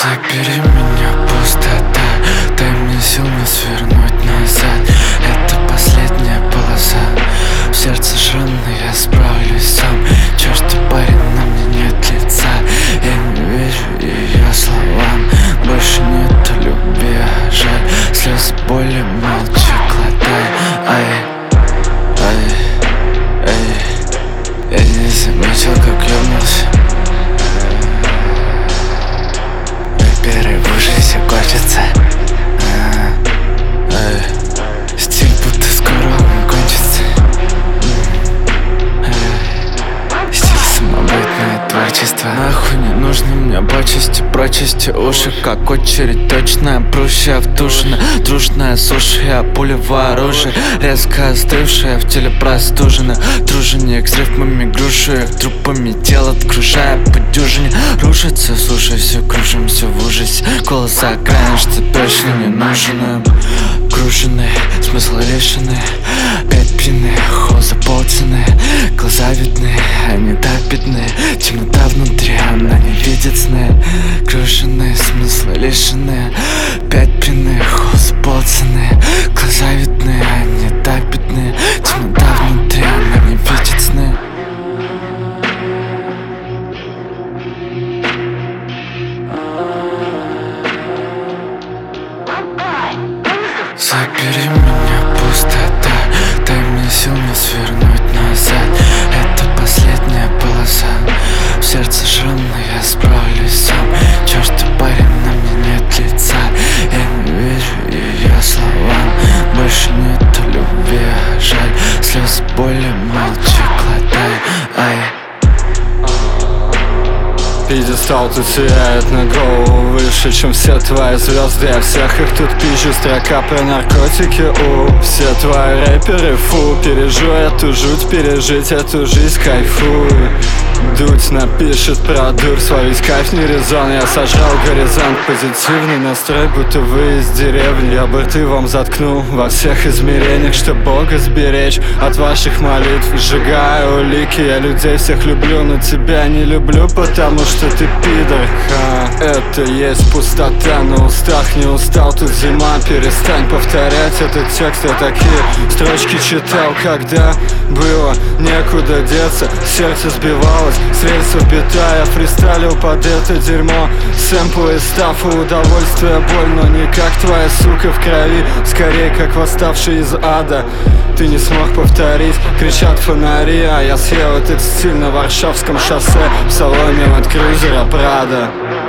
Забери меня, пустота, дай мне сил не свернуть назад. Это последняя полоса, в сердце шрам, но я справлюсь сам. Чё ж ты, парень, на мне нет лица? Я не верю ее словам, больше нету любви, а жаль. Слезы боли молча глотай. Я не заметил, как ёбнулся. Рэперы в ужасе корчатся. Стиль будто скоро он кончится. Стиль самобытное творчество. Нахуй не нужны мне почести, прочисти уши, как очередь точная, прущая втушина, трушная сушь, я пуля в оружии, резко остывшая в теле простужена. Труженик с рифмами грушу их трупами, тело окружая по дюжине. Рушится, слушай, все кружимся в ужасе. Голос окраин, что точно не нужен. Кружены, смысл лишены, пять пьяны, холл заполнены. Глаза видны, они так бедны. Темнота внутри, она не видит сны. Кружены, смысла лишены, пять пьяны, холл заполнены. Глаза видны, они так бедны. Темнота внутри, она не видит сны. Забери меня, пустота, дай мне сил не свернуть назад. Это последняя полоса, в сердце шрам, но я справлюсь сам. Чё ж ты, парень, на мне нет лица? Я не верю ее словам, больше нету любви, а жаль. Слезы боли молча глотай. Пьедестал тут сияет на голову выше, чем все твои звезды. Я всех их тут пищу, строка про наркотики. Все твои рэперы, фу. Пережу эту жуть, пережить эту жизнь, кайфуй. Дудь напишет про дур, словить кайф не резон. Я сожрал горизонт, позитивный настрой, будто вы из деревни. Я бы рты вам заткнул во всех измерениях, чтоб Бога сберечь от ваших молитв. Сжигаю улики, я людей всех люблю, но тебя не люблю, потому что ты пидор. Это есть пустота на устах, не устал, тут зима. Перестань повторять этот текст, я такие строчки читал, когда было некуда деться. Сердце сбивалось с рельсов бита, я фристайлил под это дерьмо. Сэмплы из стафа, удовольствие, боль, но не как твоя сука в крови, скорее как восставший из ада. Ты не смог повторить, кричат фонари, а я съел этот стиль на Варшавском шоссе в салоне от крузера Прада.